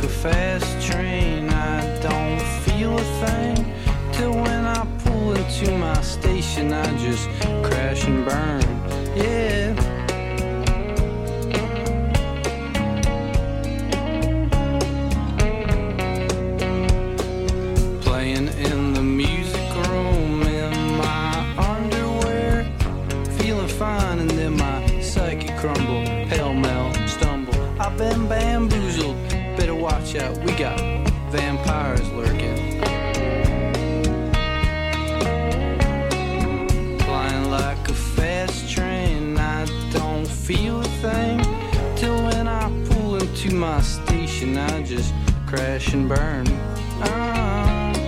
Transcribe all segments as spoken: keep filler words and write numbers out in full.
a fast train. I don't feel a thing till when I pull into my station. I just crash and burn. Yeah. Playing in the music room in my underwear, feeling fine, and then my psyche crumble, pell-mell, stumble. I've been bamboozled, better watch out, we got vampires lurking. Flying like a fast train, I don't feel a thing till when I pull into my station. I just crash and burn. Ah.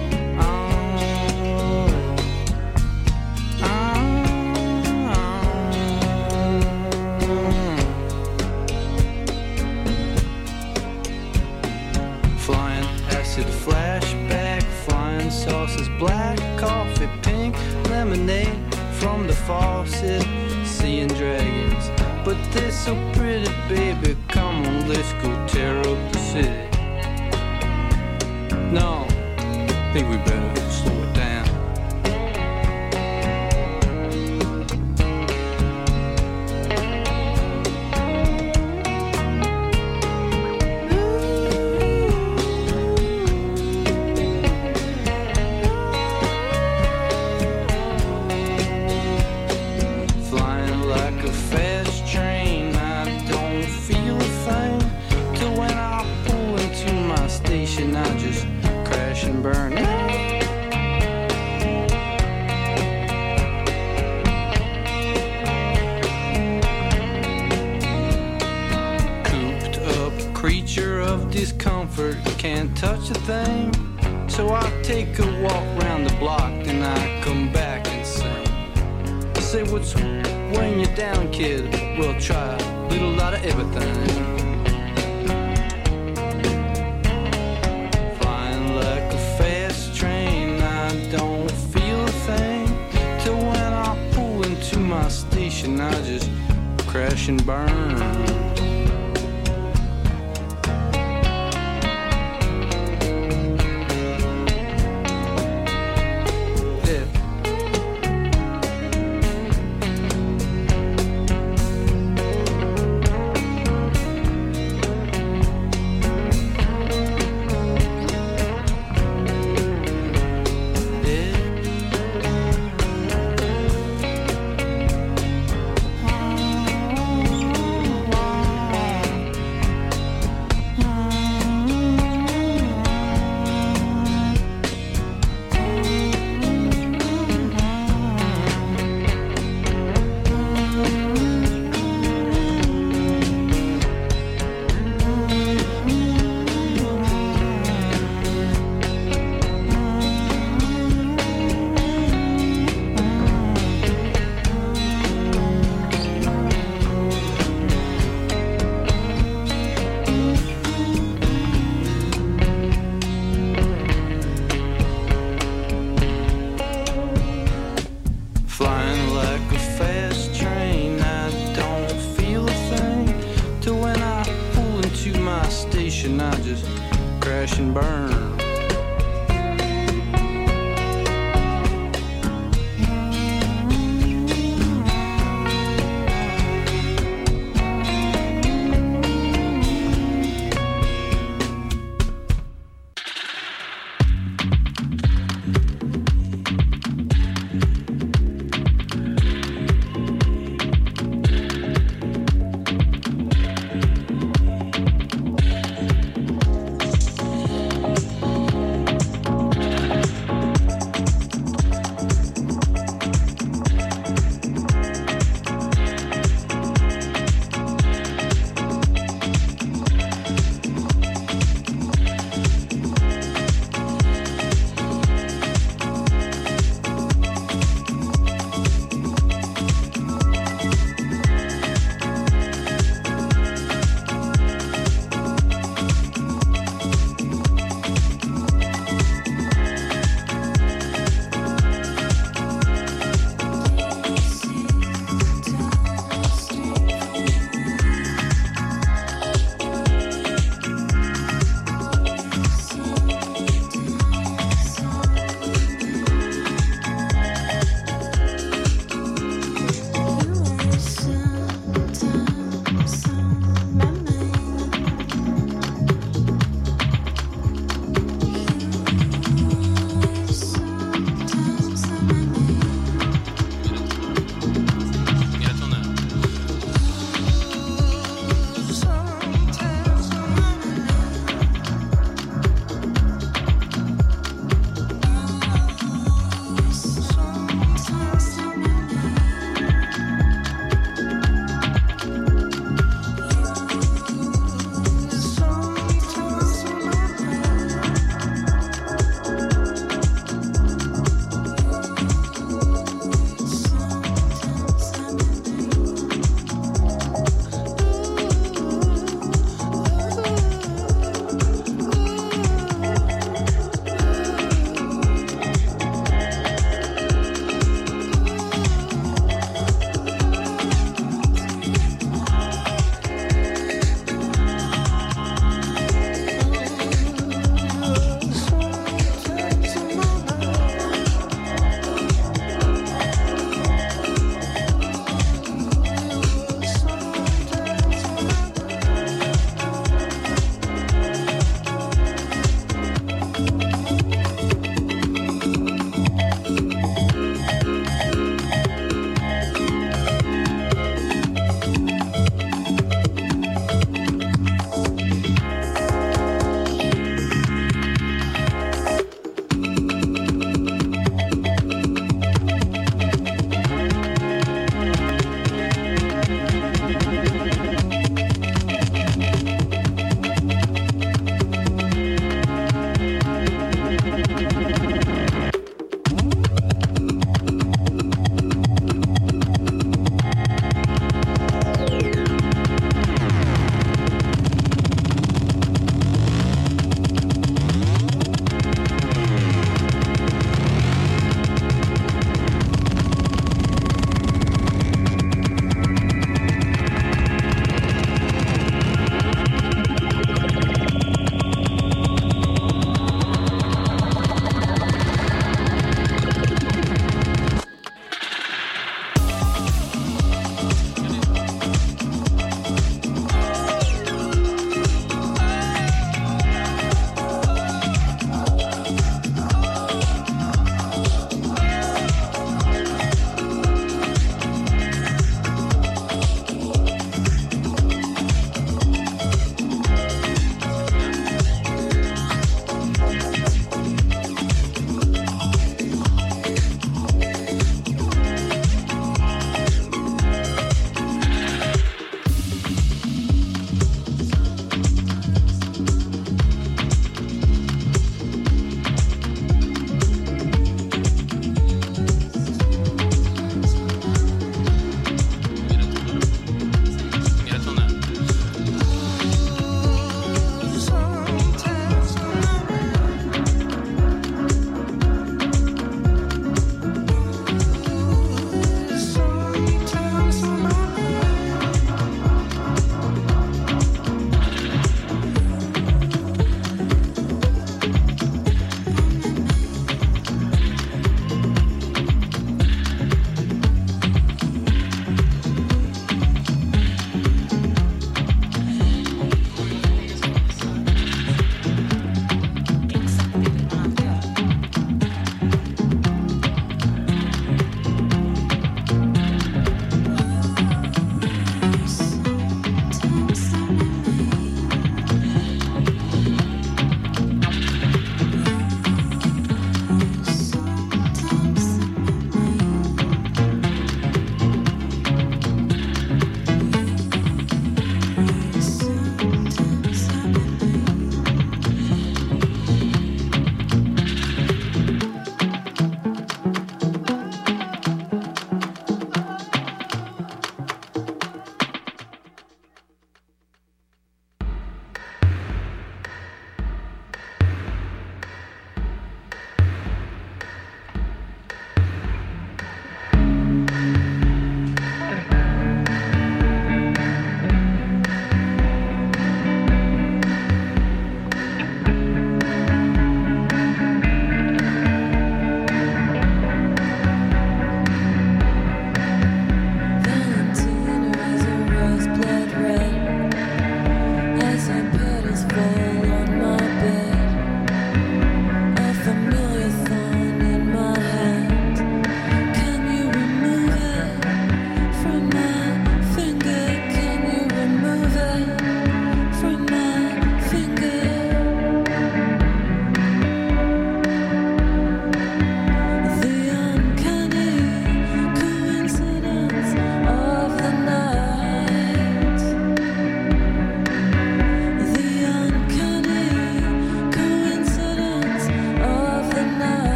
Flashback, flying saucers, black coffee, pink lemonade from the faucet, seeing dragons. But they're so pretty, baby, come on, let's go tear up the city. No, I think we better slow it down. I just crash and burn. Cooped up creature of discomfort, can't touch a thing. So I take a walk round the block, then I come back and sing. I say, what's weighing you down, kid? We'll try a little lot of everything. My station, I just crash and burn. I just crash and burn.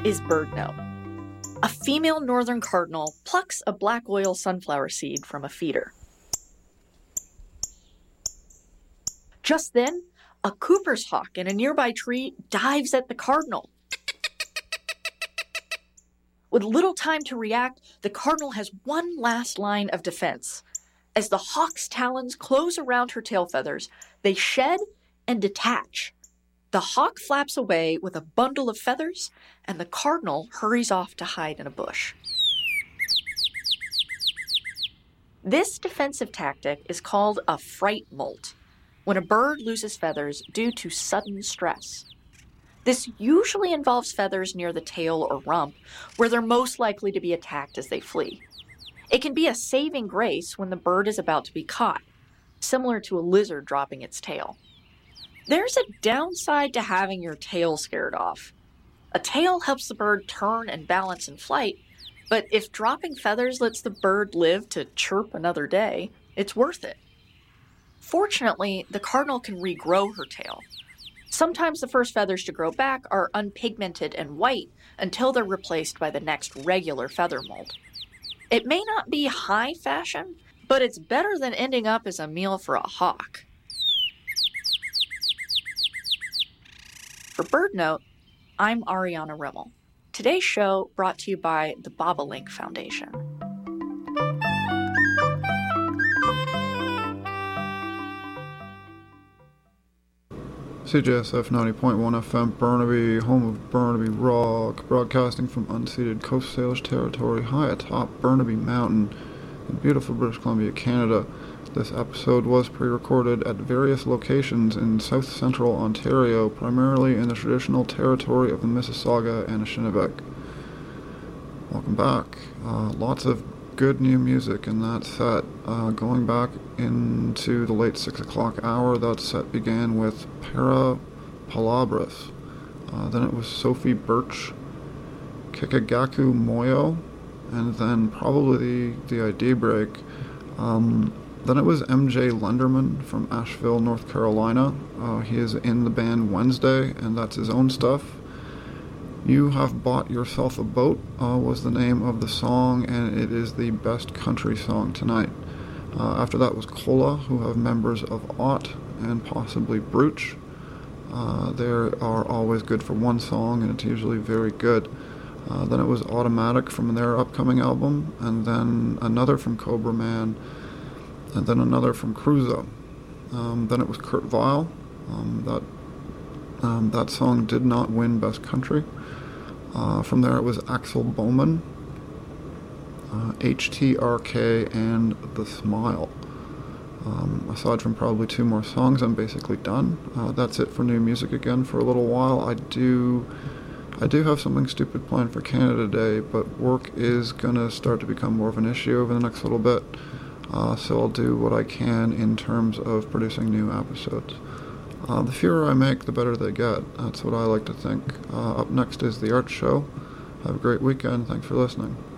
is BirdNote. A female northern cardinal plucks a black oil sunflower seed from a feeder. Just then, a Cooper's hawk in a nearby tree dives at the cardinal. With little time to react, the cardinal has one last line of defense. As the hawk's talons close around her tail feathers, they shed and detach. The hawk flaps away with a bundle of feathers, and the cardinal hurries off to hide in a bush. This defensive tactic is called a fright molt, when a bird loses feathers due to sudden stress. This usually involves feathers near the tail or rump, where they're most likely to be attacked as they flee. It can be a saving grace when the bird is about to be caught, similar to a lizard dropping its tail. There's a downside to having your tail scared off. A tail helps the bird turn and balance in flight, but if dropping feathers lets the bird live to chirp another day, it's worth it. Fortunately, the cardinal can regrow her tail. Sometimes the first feathers to grow back are unpigmented and white until they're replaced by the next regular feather mold. It may not be high fashion, but it's better than ending up as a meal for a hawk. For BirdNote, I'm Ariana Rimmel. Today's show brought to you by the Bobolink Foundation. C J S F ninety point one F M, Burnaby, home of Burnaby Rock, broadcasting from unceded Coast Salish territory high atop Burnaby Mountain in beautiful British Columbia, Canada. This episode was pre-recorded at various locations in south-central Ontario, primarily in the traditional territory of the Mississauga and Anishinaabe. Welcome back. Uh, lots of good new music in that set. Uh, going back into the late six o'clock hour, that set began with Para Palabras. Uh, then it was Sophie Birch, Kikagaku Moyo, and then probably the, the I D break. Um, then it was M J Lenderman from Asheville, North Carolina. Uh, he is in the band Wednesday, and that's his own stuff. You Have Bought Yourself a Boat uh, was the name of the song, and it is the best country song tonight. Uh, after that was Cola, who have members of Ott and possibly Brooch. Uh, they are always good for one song, and it's usually very good. Uh, then it was Automatic from their upcoming album, and then another from Cobra Man, and then another from Cruza. Um, then it was Kurt Vile. Um, that um, that song did not win Best Country. Uh, from there it was Axel Bowman, uh, H T R K, and The Smile. Um, aside from probably two more songs, I'm basically done. Uh, that's it for new music again for a little while. I do I do have something stupid planned for Canada Day, but work is going to start to become more of an issue over the next little bit. Uh, so I'll do what I can in terms of producing new episodes. Uh, the fewer I make, the better they get. That's what I like to think. Uh, up next is The Art Show. Have a great weekend. Thanks for listening.